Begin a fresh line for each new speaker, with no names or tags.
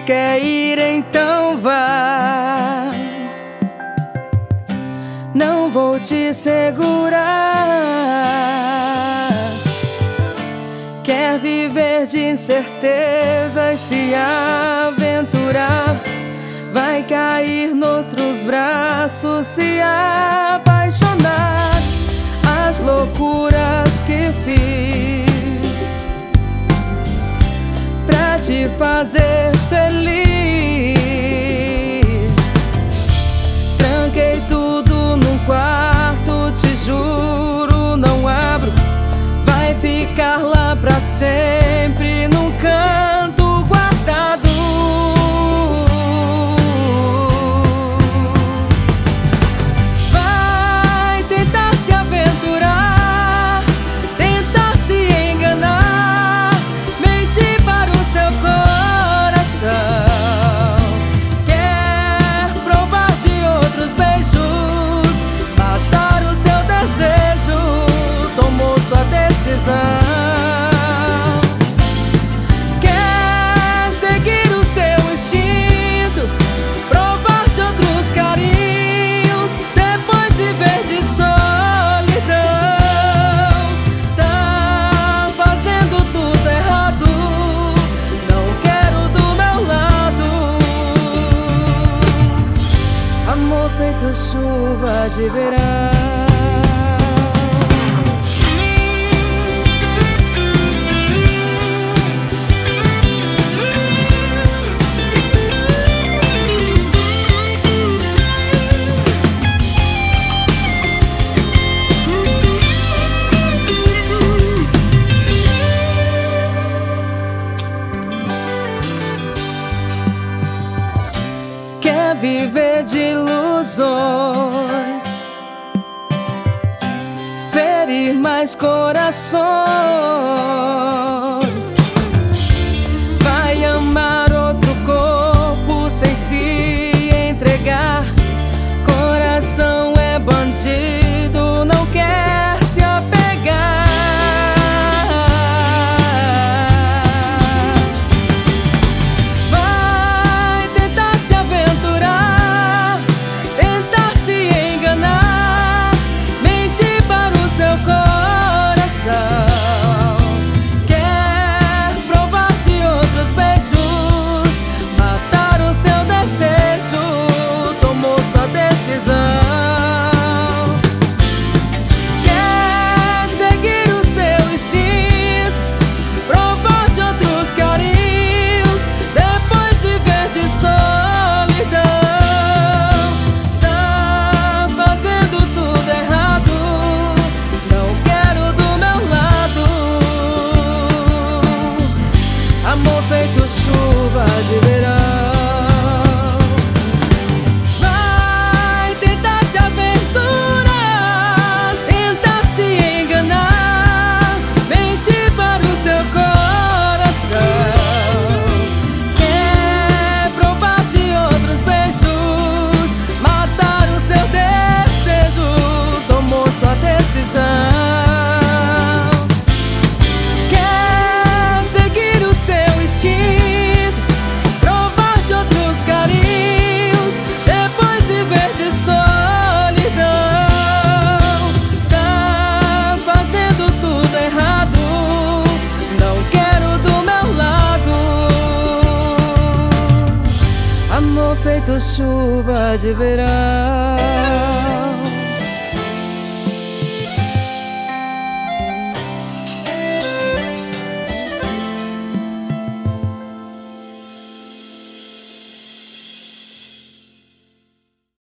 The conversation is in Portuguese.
quer ir, então vá. Não vou te segurar. Quer viver de incertezas, se aventurar, vai cair noutros braços, se apaixonar. As loucuras que fiz pra te fazer feliz, tranquei tudo num quarto, te juro, não abro. Vai ficar lá pra sempre num canto guardado. Vai tentar se aventurar, tentar se enganar, mentir para o seu coração. Quer provar de outros beijos, matar o seu desejo, tomou sua decisão. Feito chuva de verão. Quer viver de ilusões, ferir mais corações, vai amar outro corpo sem se entregar. Coração é bandido, não quer se apegar. Amor feito chuva de verão. Vai tentar se aventurar, tentar se enganar, mentir para o seu coração. Quer provar de outros beijos, matar o seu desejo, tomou sua decisão. Amor feito chuva de verão.